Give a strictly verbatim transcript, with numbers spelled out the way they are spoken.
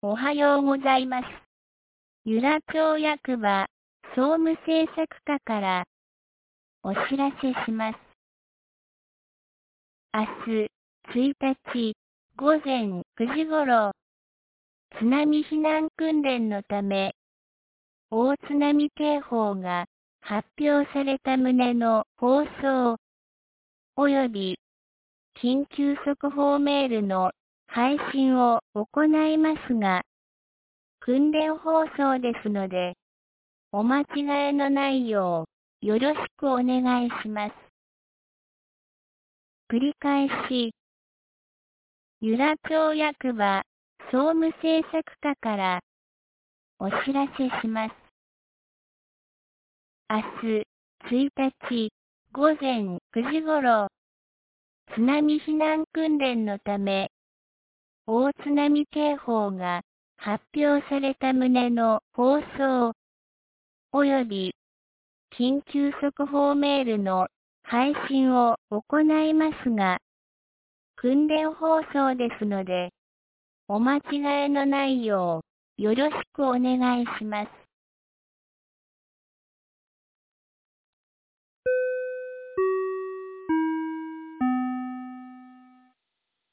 おはようございます。由良町役場総務政策課からお知らせします。明日ついたち午前くじごろ、津波避難訓練のため、大津波警報が発表された旨の放送及び緊急速報メールの配信を行いますが、訓練放送ですので、お間違いのないようよろしくお願いします。繰り返し、由良町役場総務政策課からお知らせします。明日ついたち午前くじごろ、津波避難訓練のため、大津波警報が発表された旨の放送及び緊急速報メールの配信を行いますが、訓練放送ですので、お間違いのないようよろしくお願いします。